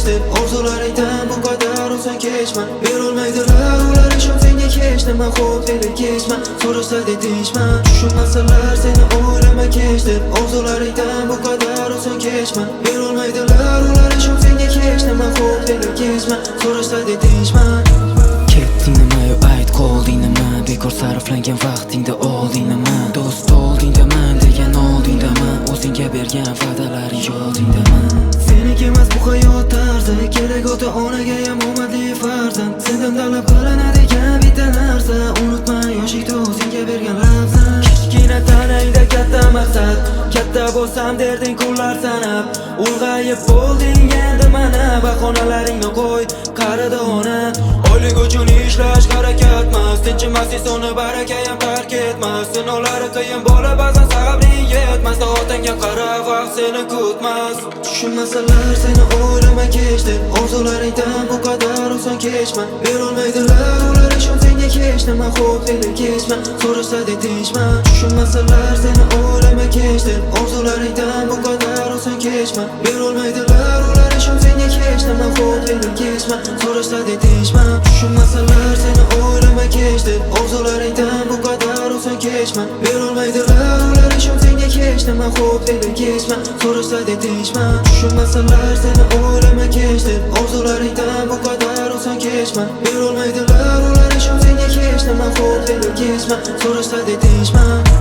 kechdi Orzularingdan bu qadar oson kechma Berolmaydilar ular ishon senga kech Nima xo'p dedi kechma So'rashadi tinchma Tushunmasalar seni o'ylama kech deb Orzularingdan bu qadar oson kechma Berolmaydilar ular ishon senga kech Nima xo'p dedi kechma So'rashadi tinchma Ketding nima yo ayt qolding nima Bekor sarflangan vaqtingda olding nima Do'st oldingdaman degan oldingdaman O'zingga bergan va'dalaring yodingdaman Seniki emas bu hayot tarzi Kerak ota onaga ham omadli farzand Sendan talab qilinadigan bitta narsa Unutma yoshlikda o'zingga bergan lafzan Kichkina tanangda katta maqsad Katta bo'lsam derding kunlar sanab Ulg'ayib bo'lding endi mana Bahonalaringni qo'y qaridi ona Oylik uchun ishlash harakatmas Tinchimas insonni baraka ham tark etmas Sinovlari qiyin bola ba'zan sabring yetmas Otangga qara vaqt seni kutmas Tushunmasalar seni o'ylama kech deb Orzularingdan bu qadar oson kechma Berolmaydilar ular ishon senga kech Nima xo'p dedi kechma So'rashadi tinchma Tushunmasalar seni o'ylama kech deb Orzularingdan bu qadar oson kechma Berolmaydilar ular ishon senga kech Nima xo'p dedi kechma So'rashadi tinchma Tushunmasalar seni o'ylama kech deb Orzularingdan bu qadar oson kechma Berolmaydilar ular ishon senga kech Nima xo'p dedi kechma So'rashadi tinchma Tushunmasalar seni o'ylama kech deb Orzularingdan bu qadar oson kechma Berolmaydilar ular ishon senga kech Nima xo'p dedi kechma So'rashadi tinchma